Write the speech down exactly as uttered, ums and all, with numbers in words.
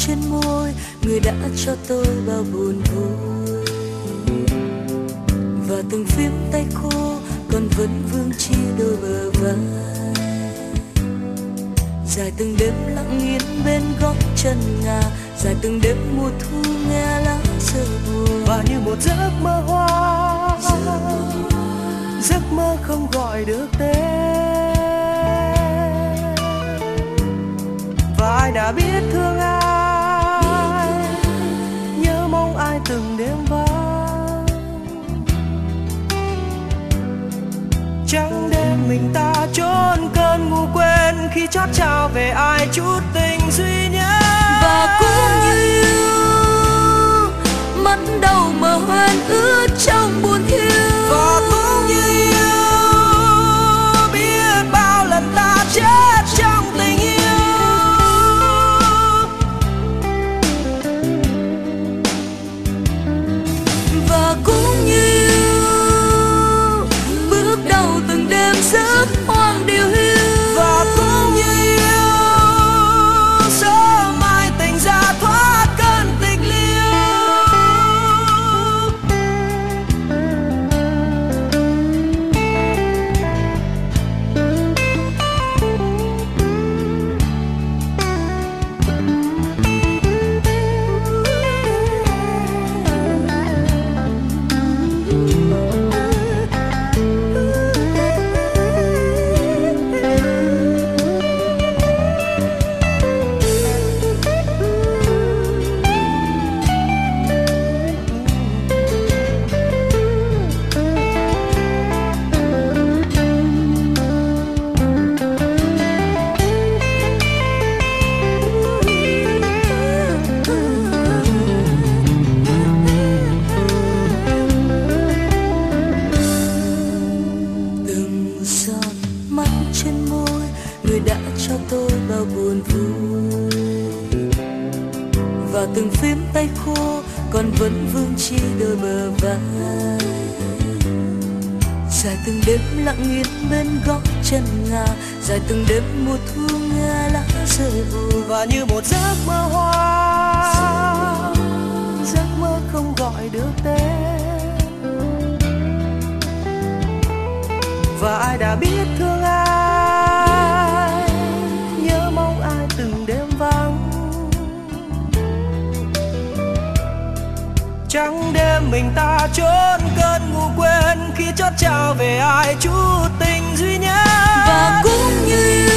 trên môi, người đã cho tôi bao buồn vui. Và từng phím tay khô còn vẫn vương chi đôi bờ vai. Dài từng đêm lặng yên bên góc chân ngà, dài từng đêm mùa thu nghe lá rơi buồn. Và như một giấc mơ hoa, giấc mơ không gọi được tên. Và ai đã biết thương ai, nhớ mong ai từng đêm vắng. Trắng đêm mình ta trốn cơn ngủ quên khi chót trao về ai chút tình duy nhất. Và cũng như yêu mắt đầu mờ hoen ướt trong buồn thiêu. Và cũng như yêu biết bao lần ta chết trong tình yêu. Và cũng như yêu bước đầu từng đêm giấc hoang điều hiu. Và cũng như yêu sớm mai tỉnh ra thoát cơn tịch liêu. Và từng phím tay khô còn vẫn vương chi đôi bờ vai. Dài từng đêm lặng yên bên góc chân ngà, dài từng đêm mùa thu nghe lá rơi vùi. Và như một giấc mơ hoa, giấc mơ không gọi được tên. Và ai đã biết thương ai, nhớ mong ai từng đêm vắng. Trắng đêm mình ta trốn cơn ngủ quên khi chót trao về ai chút tình duy nhất. Và cũng như